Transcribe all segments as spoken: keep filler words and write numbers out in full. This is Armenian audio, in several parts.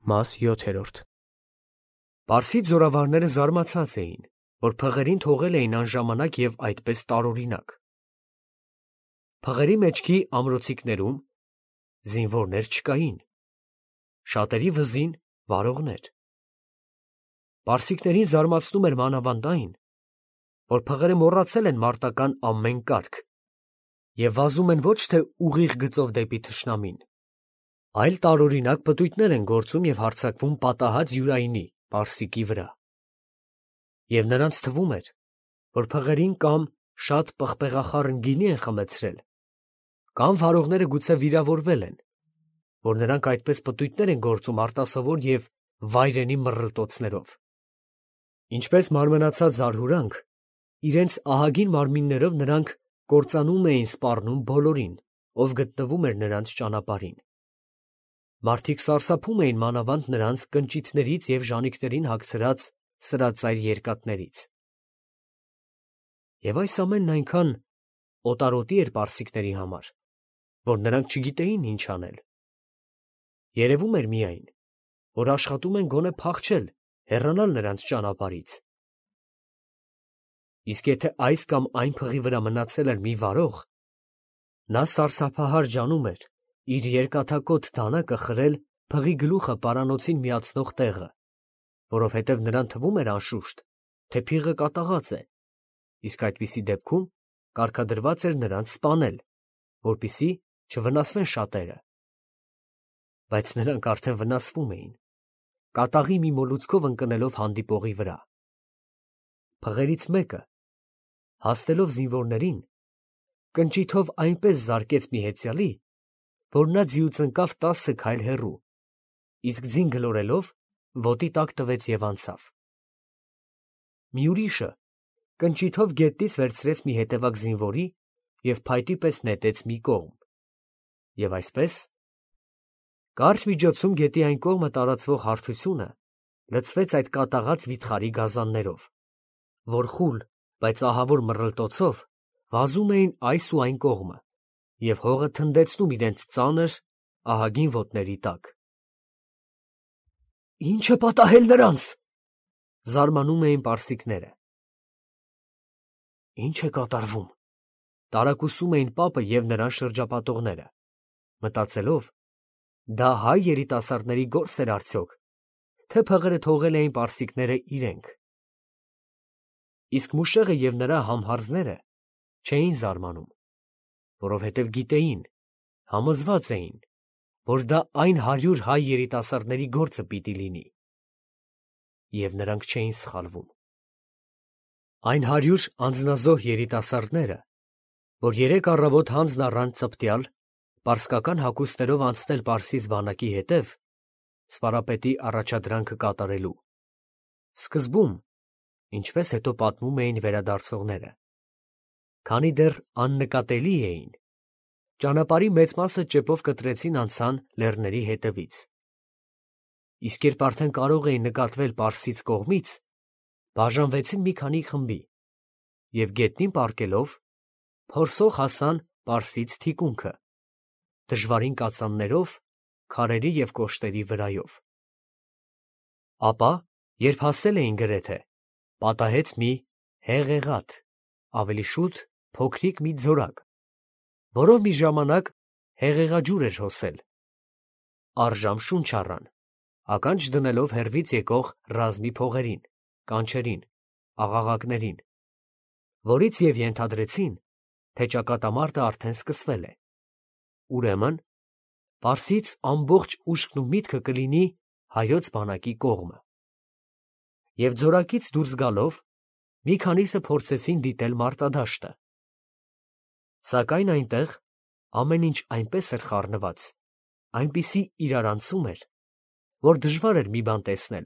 Մաս յոթերորդ Պարսից զորավարները զարմացած էին, որ փղերին թողել էին անժամանակ և այդպես տարօրինակ։ Փղերի մեջքի ամրոցիկներում զինվորներ չկային, շատերի վզին վարողներ։ Պարսիկներին զարմացնում էր մանավանդ այն, որ փղերը մոռացել են մարտական ամեն կարգ և վազում են ոչ թե ուղիղ գծով դեպի թշնամին, այլ տարօրինակ պտույտներ են գործում և հարձակվում պատահած յուրայինի պարսիկի վրա։ Եվ նրանց թվում էր, որ փղերին կամ շատ պղպեղախառն գինի են խմեցրել, կամ վարողները գուցե վիրավորվել են, որ նրանք այդպես պտույտներ են գործում արտասովոր և վայրենի մռլտոցներով։ Ինչպես մարմնացած զարհուրանք, իրենց ահագին մարմիններով նրանք կործանում էին սպառնում բոլորին, ով գտնվում էր նրանց ճանապարհին։ Մարդիկ սարսափում էին մանավանդ նրանց կնճիթներից և ժանիքներին հագցրած սրածայր երկաթներից։ Եվ այս ամենն այնքան օտարոտի էր պարսիկների համար, որ նրանք չգիտեին ինչ անել։ Երևում էր միայն, որ աշխատում են գոնե փախչել, հեռանալ նրանց ճանապարհից։ Իսկ եթե այս կամ այն փղի վրա մնացել էր մի վարող, նա սարսափահար ջանում էր իր երկաթակոթ դանակը խրել փղի գլուխը պարանոցին միացնող տեղը, որովհետև նրան թվում էր անշուշտ, թե փիղը կատաղած է, իսկ այդպիսի դեպքում կարգադրված էր նրանց սպանել, որպեսզի չվնասվեն շատերը։ Բայց նրանք արդեն վնասվում էին, կատաղի մի մոլուցքով ընկնելով հանդիպողի վրա։ Փղերից մեկը, հասնելով զինվորներին, կնճիթով այնպես զարկեց մի հեծյալի, որ նա ձիուց ընկավ տասը քայլ հեռու, իսկ ձին գլորելով ոտի տակ տվեց և անցավ։ Մի ուրիշը կնճիթով գետնից վերցրեց մի հետևակ զինվորի և փայտի պես նետեց մի կողմ, և այսպես կարճ միջոցում գետի այն կողմը տարածվող հարթությունը լցվեց այդ կատաղած վիթխարի գազաններով, որ խուլ, բայց ահավոր մռլտոցով վազում էին այս ու այն կողմը և հողը թնդեցնում իրենց ծանր, ահագին ոտների տակ։ «Ի՞նչ է պատահել նրանց», ֊ զարմանում էին պարսիկները։ «Ի՞նչ է կատարվում», ֊ տարակուսում էին պապը և նրան շրջապատողները, մտածելով. դա հայ երիտասարդների գործ էր արդյոք, թե փղերը թողել էին պարսիկները իրենք։ Իսկ Մուշեղը և նրա համհարձները չէին զարմանում, որովհետև գիտեին, համոզված էին, որ դա այն հարյուր հայ երիտասարդների գործը պիտի լինի։ Եվ նրանք չէին սխալվում։ Այն հարյուր անձնազոհ երիտասարդները, որ երեկ առավոտ հանձն առան ծպտյալ, պարսկական հագուստներով անցնել Պարսից բանակի հետև՝ սպարապետի առաջադրանքը կատարելու, սկզբում, ինչպես հետո պատմում էին վերադարձողները, քանի դեռ աննկատելի էին, ճանապարհի մեծ մասը ճեպով կտրեցին անցան լեռների հետևից, իսկ երբ արդեն կարող էին նկատվել Պարսից կողմից, բաժանվեցին մի քանի խմբի և գետնին պառկելով փորսող հասան Պարսից թիկունքը, դժվարին կածաններով, քարերի և կոշտերի վրայով։ Ապա, երբ հասել էին գրեթե, պատահեց մի հեղեղատ, ավելի շուտ փոքրիկ մի ձորակ, որով մի ժամանակ հեղեղաջուր էր հոսել, առժամ շունչ առան, ականջ դնելով հեռվից եկող ռազմի փողերին, կանչերին, աղաղակներին, որից և ենթադրեցին, թե ճակատամարտը արդեն սկսվել է, ուրեմն Պարսից ամբողջ ուշքն ու միտքը կլինի հայոց բանակի կողմը։ Եվ ձորակից դուրս գալով, մի քանիսը փորձեցին դիտել մարտադաշտը, սակայն այնտեղ ամեն ինչ այնպես էր խառնված, այնպիսի իրարանցում էր, որ դժվար էր մի բան տեսնել,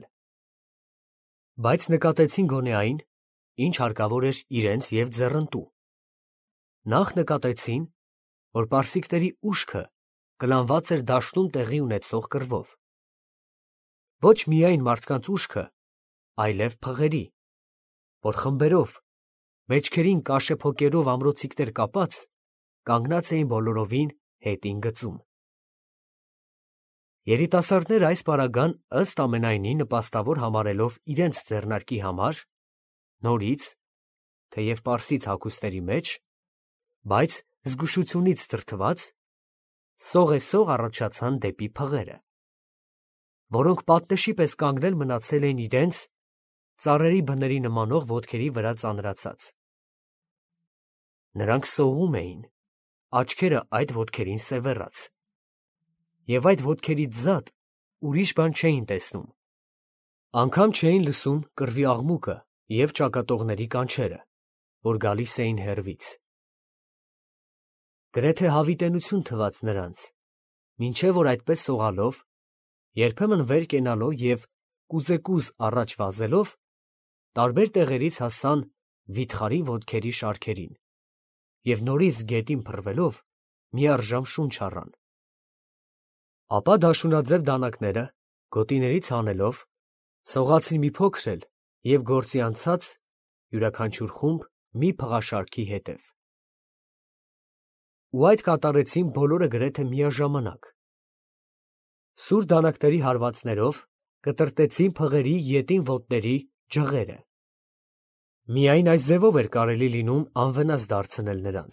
բայց նկատեցին գոնե այն, ինչ հարկավոր էր իրենց և ձեռնտու։ Նախ նկատեցին, որ պարսիկների ուշքը կլանված էր դաշտում տեղի ունեցող կռվով։ Ոչ միայն մարդկանց ուշքը, այլև փղերի, որ խմբերով, մեջքերին կաշեփոկերով ամրոցիկներ կապած, կանգնած էին բոլորովին հետին գծում։ Երիտասարդները այս պարագան ըստ ամենայնի նպաստավոր համարելով իրենց ձեռնարկի համար, նորից, թեև պարսից հագուստների մեջ, բայց զգուշությունից դրդված, սողեսող առաջացան դեպի փղերը, որոնք պատնեշի պես կանգնել մնացել էին իրենց ծառերի բների նմանող ոտքերի վրա ծանրացած. նրանք սողում էին, աչքերը այդ ոտքերին սևեռած, և այդ ոտքերից զատ ուրիշ բան չէին տեսնում, անգամ չէին լսում կռվի աղմուկը և ճակատողների կանչերը, որ գալիս էին հեռվից. գրեթե հավիտենություն թվաց նրանց, մինչև որ այդպես սողալով, երբեմն վեր կենալով և կուզեկուզ առաջ վազելով, տարբեր տեղերից հասան վիթխարի ոտքերի շարքերին և նորից գետին փռվելով միառժամ շունչ առան. ապա դաշունաձև դանակները գոտիներից հանելով, սողացին մի փոքր էլ և գործի անցած յուրաքանչյուր խումբ մի փղաշարքի հետև. ու այդ կատարեցին բոլորը գրեթե միաժամանակ. սուր դանակների հարվածներով կտրտեցին փղերի ետին ոտների ջղերը. միայն այս ձևով էր կարելի լինում անվնաս դարձնել նրանց,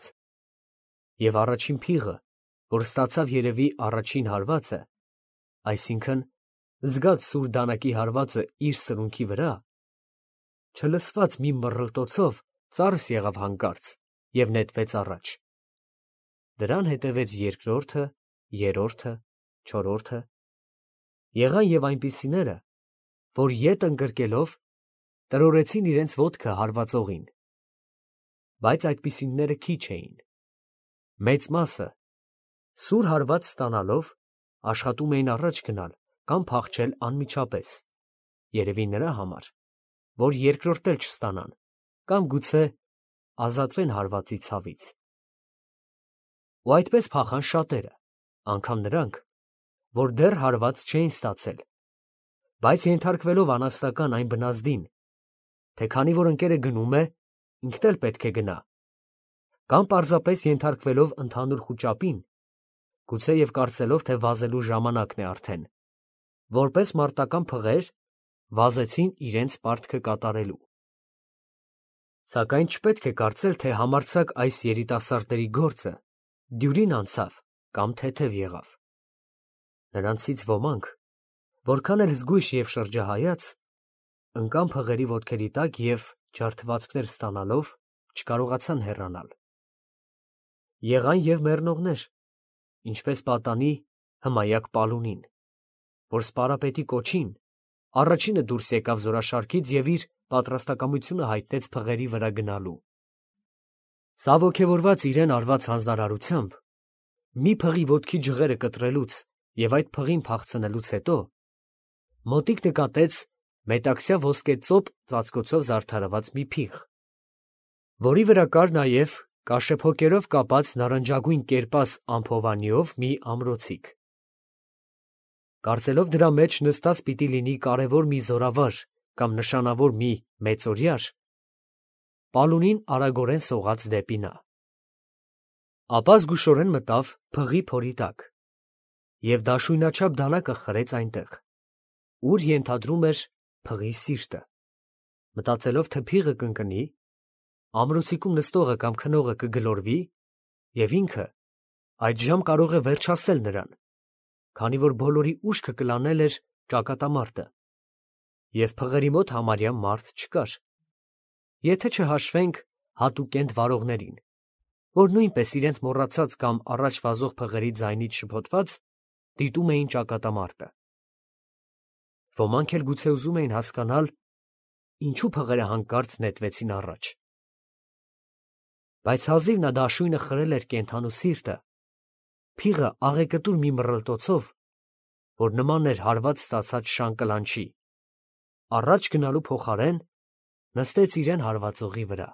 և առաջին փիղը, որ ստացավ երևի առաջին հարվածը, այսինքն զգաց սուր դանակի հարվածը իր սրունքի վրա, չլսված մի մռլտոցով ծարս եղավ հանկարծ և նետվեց առաջ. դրան հետևեց երկրորդը, երրորդը, չորրորդը, եղան և այնպիսիները, որ ետ ընկրկելով տրորեցին իրենց ոտքը հարվածողին, բայց այդպիսիները քիչ էին, մեծ մասը, սուր հարված ստանալով, աշխատում էին առաջ գնալ կամ փախչել անմիջապես, երևի նրա համար, որ երկրորդ էլ չստանան կամ գուցե ազատվեն հարվածի ցավից. ու այդպես փախան շատերը, անգամ նրանք, որ դեռ հարված չէին ստացել, բայց ենթարկվելով անասնական այն բնազդին, թե քանի որ ընկերը գնում է, ինքն էլ պետք է գնա, կամ պարզապես ենթարկվելով ընդհանուր խուճապին, գուցե և կարծելով, թե վազելու ժամանակն է արդեն, որպես մարտական փղեր վազեցին իրենց պարտքը կատարելու. սակայն չպետք է կարծել, թե համարձակ այս երիտասարդների գործը դյուրին անցավ կամ թեթև եղավ. նրանցից ոմանք, որքան էլ զգույշ և շրջահայաց, ընկան փղերի ոտքերի տակ և ջարդվածքներ ստանալով չկարողացան հեռանալ. եղան և մեռնողներ, ինչպես պատանի Հմայակ Պալունին, որ սպարապետի կոչին առաջինը դուրս եկավ զորաշարքից և իր պատրաստակամությունը հայտնեց փղերի վրա գնալու. սա ոգևորված իրեն արված հանձնարարությամբ, մի փղի ոտքի ջղերը կտրելուց և այդ փղին փախցնելուց հետո, մոտիկ նկատեց մետաքսյա ոսկե ծոպ ծածկոցով զարդարված մի փիղ, որի վրա կար նաև կաշեփոկերով կապած նարնջագույն կերպաս ամփովանիով մի ամրոցիկ. կարծելով դրա մեջ նստած պիտի լինի կարևոր մի զորավար կամ նշանավոր մի մեծօրյար, Պալունին արագորեն սողաց դեպի նա. ապա զգուշորեն մտավ փղի փորի տակ և դաշույնաչափ դանակը խրեց այնտեղ, ուր ենթադրում էր փղի սիրտը, մտածելով, թե փիղը կընկնի, ամրոցիկում նստողը կամ քնողը կգլորվի և ինքը այդժամ կարող է վերջացնել նրան, քանի որ բոլորի ուշքը կլանել էր ճակատամարտը, և փղերի մոտ համարյա մարդ չկար, եթե չհաշվենք հատուկենտ վարողներին, որ նույնպես իրենց մոռացած կամ առաջ վազող փղերի ձայնից շփոթված դիտում էին ճակատամարտը. ոմանք էլ գուցե ուզում էին հասկանալ, ինչու փղերը հանկարծ նետվեցին առաջ, բայց հազիվ նա դաշույնը խրել էր կենդանու սիրտը, փիղը աղեկտուր մի մռլտոցով, որ նման էր հարված ստացած շան կլանչի, առաջ գնալու փոխարեն նստեց իրեն հարվածողի վրա,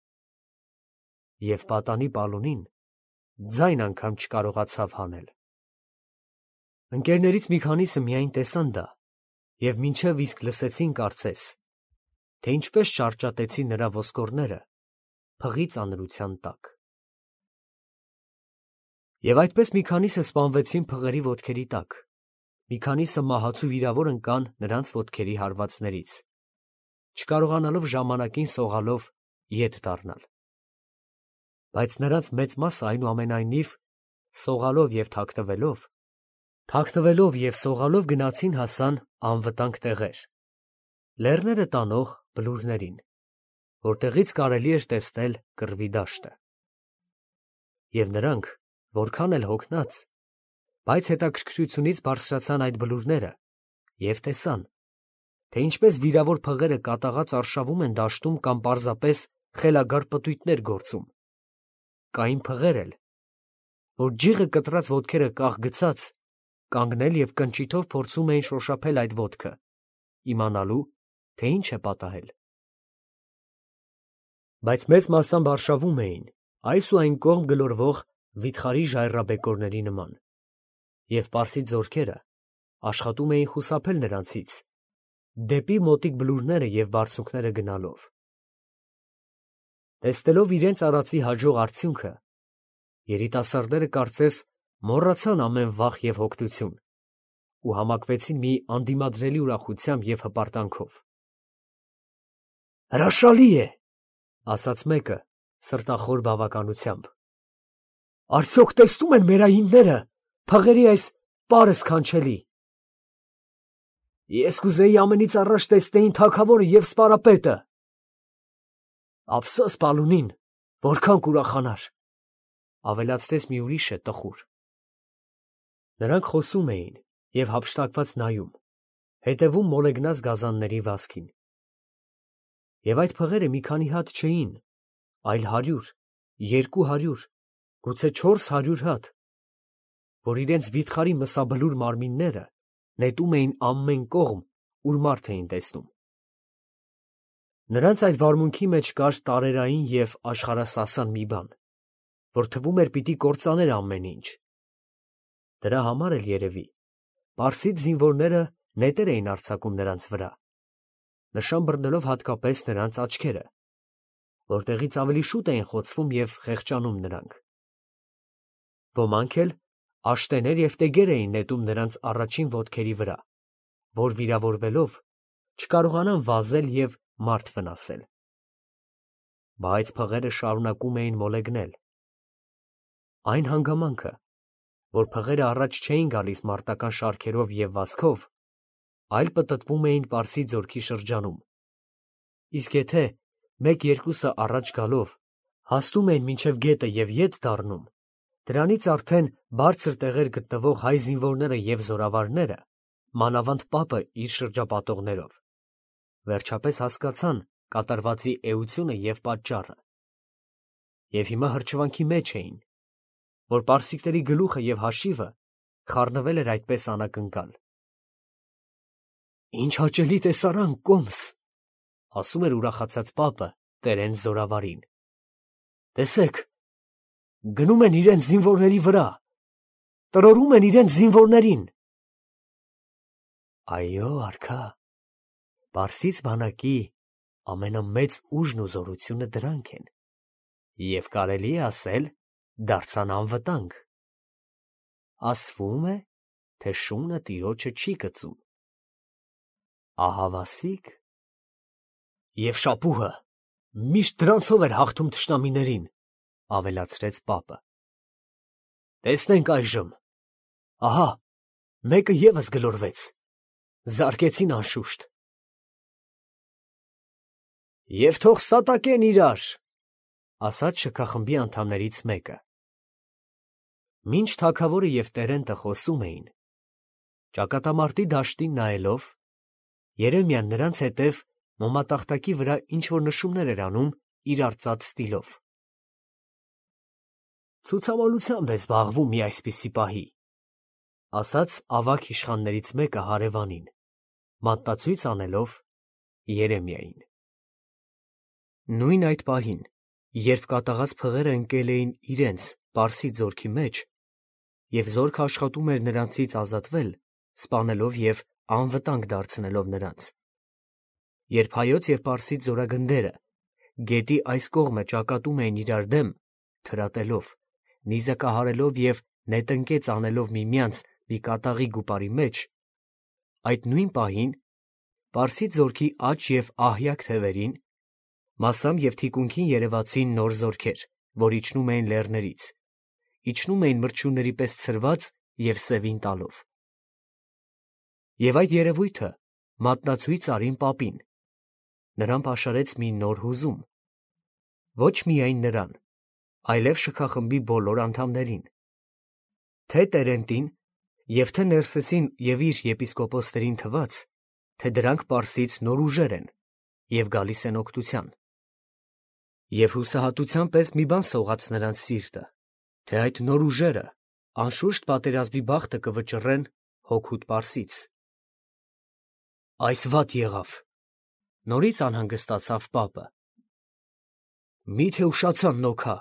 և պատանի Պալունին ձայն անգամ չկարողացավ հանել. ընկերներից մի քանիսը միայն տեսան դա և մինչև իսկ լսեցին կարծես, թե ինչպես ճարճատեցին նրա ոսկորները փղի ծանրության տակ. և այդպես մի քանիսը սպանվեցին փղերի ոտքերի տակ, մի քանիսը մահացու վիրավոր ընկան նրանց ոտքերի հարվածներից, չկարողանալով ժամանակին սողալով ետ դառնալ։ Բայց նրանց մեծ մասը այնուամենայնիվ սողալով և թաքնվելով, թաքնվելով և սողալով գնացին հասան անվտանգ տեղեր, լեռները տանող բլուրներին, որտեղից կարելի էր տեսնել կռվի դաշտը։ Եվ նրանք, որքան էլ հոգնած, բայց հետաքրքրությունից բարձրացան այդ բլուրները և տեսան, թե ինչպես վիրավոր փղերը կատաղած արշավում են դաշտում կամ պարզապես խելագար պտույտներ գործում։ Կային փղեր էլ, որ ջիղը կտրած ոտքերը կախ գցած, կանգնել և կնճիթով փորձում էին շոշափել այդ ոտքը, իմանալու, թե ինչ է պատահել։ Բայց մեծ մասամբ արշավում էին այս ու այն կողմ գլորվող վիթխարի ժայռաբեկորների նման, և պարսից զորքերը աշխատում էին խուսափել նրանցից, դեպի մոտիկ բլուրները և բարձունքները գնալով։ Տեսնելով իրենց արածի հաջող արդյունքը, երիտասարդները կարծես մոռացան ամեն վախ և հոգնություն ու համակվեցին մի անդիմադրելի ուրախությամբ և հպարտանքով։ «Հրաշալի է, ֊ ասաց մեկը սրտախոր բավականությամբ, ֊ արդյոք տեսնո՞ւմ են մեր այինները փղերի այս պարը սքանչելի։ Ես կուզեի ամենից առաջ տեսնեին թագավորը և սպարապետը։ Ափսոս Պալունին, որքան կուրախանար, ֊ ավելացրեց մի ուրիշը տխուր։ Նրանք խոսում էին և հափշտակված նայում, հետևում մոլեգնած գազանների վազքին։ Եվ այդ փղերը մի քանի հատ չէին, այլ հարյուր, երկու հարյուր, գուցե չորս հարյուր հատ, որ իրենց վիթխարի մսաբլուր մարմինները նետում էին ամեն կողմ, ուր մարդ էին տեսնում։ Նրանց այդ վարմունքի մեջ կար տարերային և աշխարհասասան մի բան, որ թվում էր պիտի կործաներ ամեն ինչ։ Դրա համար էլ, երևի, պարսից զինվորները նետեր էին արձակում նրանց վրա, նշան բռնելով հատկապես նրանց աչքերը, որտեղից ավելի շուտ էին խոցվում և խեղճանում նրանք։ Ոմանք էլ աշտեներ և տեգեր էին նետում նրանց առաջին ոտքերի վրա, որ վիրավորվելով չկարողանան վազել և մարդ վնասել։ Բայց փղերը շարունակում էին մոլեգնել։ Այն հանգամանքը, որ փղերը առաջ չէին գալիս մարտական շարքերով և վազքով, այլ պտտվում էին Պարսից ձորքի շրջանում, իսկ եթե մեկ֊երկուսը առաջ գալով հասնում էին մինչև գետը և ետ դառնում, դրանից արդեն բարձր տեղեր գտնվող հայ զինվորները և զորավարները, մանավանդ պապը իր շրջապատողներով, վերջապես հասկացան կատարվածի էությունը և պատճառը, և հիմա հրճվանքի մեջ էին, որ պարսիկների գլուխը և հաշիվը խառնվել էր այդպես անակնկալ։ «Ինչ հաճելի տեսարան, կոմս, ֊ ասում էր ուրախացած պապը տերեն զորավարին, ֊ տեսեք, գնում են իրենց զինվորների վրա, տրորում են իրենց զինվորներին»։ Այո, արքա, պարսից բանակի ամենամեծ ուժն ու զորությունը դրանք են, և կարելի է ասել, դարձան անվտանգ։ Ասվում է, թե շունը տիրոջը չի կծում։ Ահավասիկ, և շապուհը միշտ դրանցով էր հաղթում թշնամիներին, ֊ ավելացրեց պապը։ Տեսնենք այժմ, ահա մեկը ևս գլորվեց, զարկեցին անշուշտ։ Եվ թող սատակեն իրար, ֊ ասաց շքախմբի անդամներից մեկը։ Մինչ թագավորը և տերենտը խոսում էին, ճակատամարտի դաշտին նայելով, Երեմիան նրանց հետև մոմատախտակի վրա ինչ֊որ նշումներ էր անում իր արծաթ ստիլով։ Ցուցամոլությամբ է զբաղվում մի այսպիսի պահի, ֊ ասաց ավագ իշխաններից մեկը հարևանին, մատնացույց անելով Երեմիային։ Նույն այդ պահին, երբ կատաղած փղերը ընկել էին իրենց Պարսից ձորքի մեջ, և զորքը աշխատում էր նրանցից ազատվել, սպանելով և անվտանգ դարձնելով նրանց, երբ հայոց և պարսից զորագնդերը գետի այս կողմը ճակատում էին իրար դեմ, թրատելով, նիզակահարելով և նետնկեց անելով միմյանց մի կատաղի գուպարի մեջ, այդ նույն պահին Պարսից զորքի աջ և ահյակ թևերին, մասամբ և թիկունքին երևացին նոր զորքեր, որ իջնում էին լեռներից, իջնում էին մրջյունների պես ցրված և սևին տալով։ Եվ այդ երևույթը մատնացույց արին պապին, նրան պաշարեց մի նոր հուզում, ոչ միայն նրան, այլև շքախմբի բոլոր անդամներին, թե Տերենտին և թե Ներսեսին և իր եպիսկոպոսներին թվաց, թե դրանք Պարսից նոր ուժեր են և գալիս են օգնության։ Եվ հուսահատության պես մի բան սողաց նրանց սիրտը, թե այդ նոր ուժերը անշուշտ պատերազմի բախտը կվճռեն հօգուտ Պարսից։ Այս վատ եղավ, նորից անհանգստացավ պապը։ Մի՞թե ուշացան նոքա։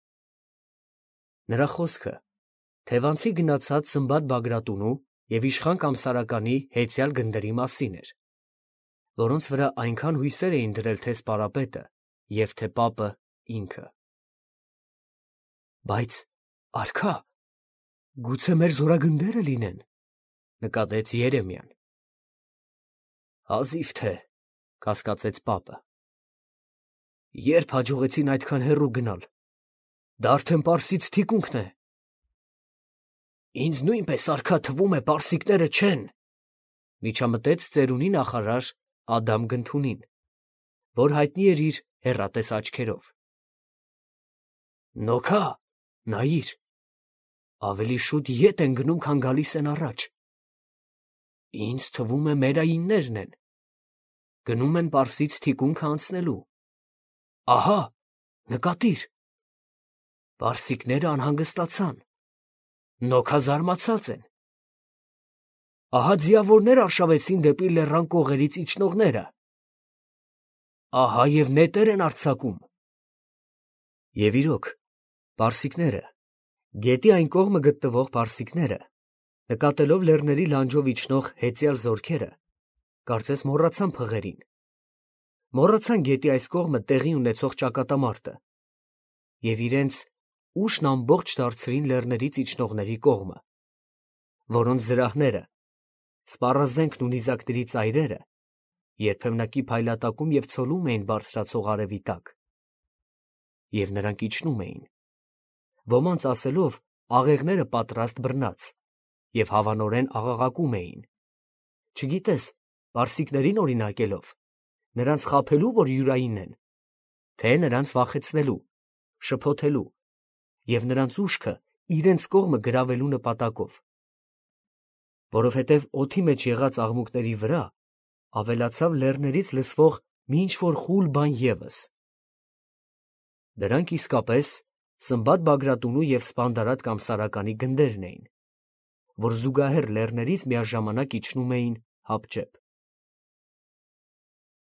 Նրա խոսքը թևանցի գնացած Սմբատ Բագրատունու և իշխան Կամսարականի հեծյալ գնդերի մասին էր, որոնց վրա այնքան հույսեր էին դրել թե սպարապետը և թե պապը ինքը։ Բայց, արքա, գուցե մեր զորագնդերը լինեն, նկատեց Երեմիան։ Հազիվ թե, կասկածեց պապը։ Ե՞րբ հաջողեցին այդքան հեռու գնալ, դա արդեն Պարսից թիկունքն է։ Ինձ նույնպես, արքա, թվում է պարսիկները չեն, միջամտեց ծերունի նախարար Ադամ Գնթունին, որ հայտնի էր իր հեռատես աչքերով։ Նոքա, նայիր, ավելի շուտ ետ են գնում, քան գալիս են առաջ։ Ինձ թվում է մերայիններն են, գնում են Պարսից թիկունքը անցնելու։ Ահա, նկատիր, պարսիկները անհանգստացան, նոքա զարմացած են։ Ահա ձիավորներ արշավեցին դեպի լեռան կողերից իջնողները։ Ահա և նետեր են արձակում։ Եվ իրոք, պարսիկները, գետի այն կողմը գտնվող պարսիկները, նկատելով լեռների լանջով իջնող հեծյալ զորքերը, կարծես մոռացան փղերին, մոռացան գետի այս կողմը տեղի ունեցող ճակատամարտը և իրենց ուշն ամբողջ դարձրին լեռներից իջնողների կողմը, որոնց զրահները, սպառազենքն ու նիզակների ծայրերը երբեմնակի փայլատակում և ցոլում էին բարձրացող արևի տակ, և նրանք իջնում էին, ոմանց ասելով աղեղները պատրաստ բռնած, և հավանորեն աղաղակում էին, չգիտես, պարսիկներին օրինակելով, նրանց խաբելու, որ յուրային են, թե նրանց վախեցնելու, շփոթելու և նրանց ուշքը իրենց կողմը գրավելու նպատակով, որովհետև օդի մեջ եղած աղմուկների վրա ավելացավ լեռներից լսվող մի ինչ֊որ խուլ բան ևս։ Դրանք իսկապես Սմբատ Բագրատունու և Սպանդարատ Կամսարականի գնդերն էին, որ զուգահեռ լեռներից միաժամանակ իջնում էին հապճեպ։